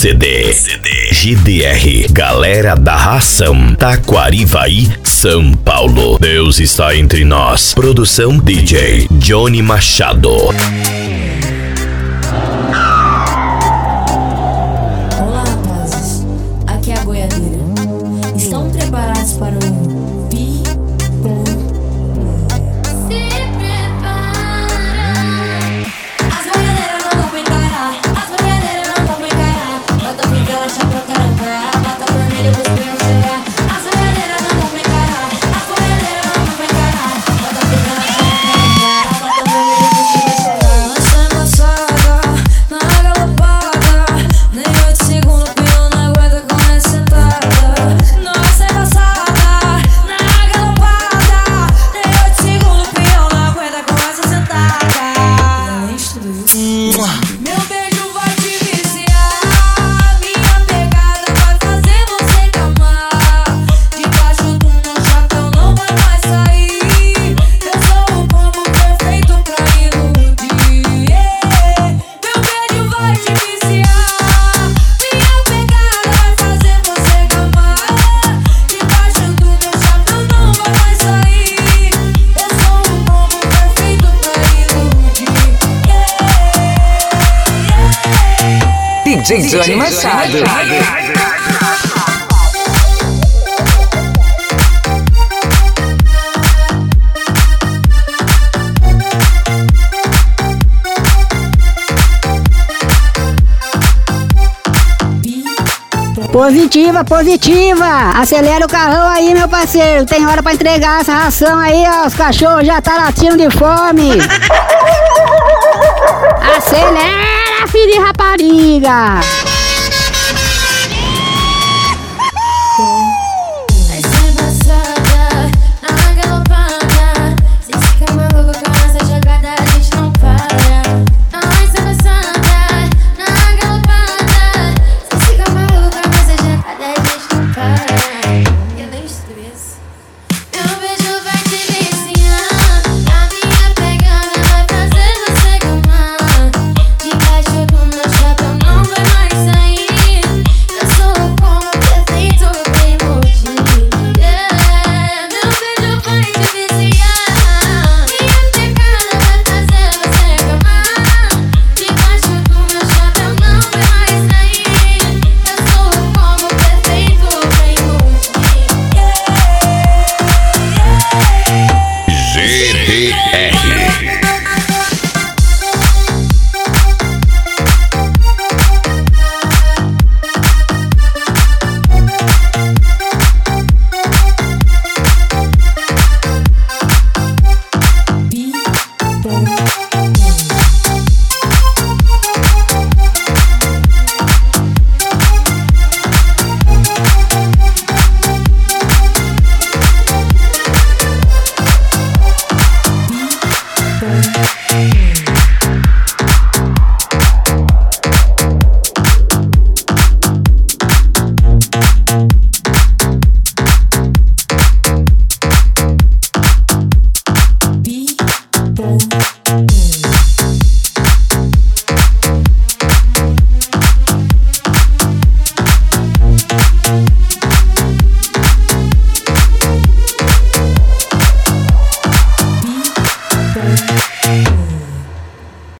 CD GDR, Galera da Ração, Taquarivaí, São Paulo. Deus está entre nós. Produção DJ Johnny Machado. Olá, rapazes. Aqui é a Goiadeira. Estão preparados para o Pi? Se prepara. As goiadeiras não vão encarar. As goiadeiras não vão encarar. Bota pica, ela chapa pra caramba. Bota vermelho, você vai chegar. As goiadeiras não vão encarar. As goiadeiras não vão encarar. Bota pica, ela chapa pra caramba. Bota vermelho, você vai chegar. Lança amassada, na galopada. Nem 8 segundos, pior não aguenta com essa sentada. Nossa, embaçada, na galopada. Nem 8 segundos, pior não aguenta com essa sentada. Além de tudo isso, meu beijo vai te viciar. Minha pegada vai fazer você calmar. Debaixo do meu chapéu não vai mais sair. Eu sou o combo perfeito pra iludir. Meu beijo vai te viciar. Minha pegada vai fazer você calmar. Debaixo do meu chapéu não vai mais sair. Eu sou o combo perfeito pra iludir. DJ Johnny Machado. Positiva, positiva! Acelera o carrão aí, meu parceiro. Tem hora pra entregar essa ração aí, ó. Os cachorros já tá latindo de fome. Acelera, filho de rapariga!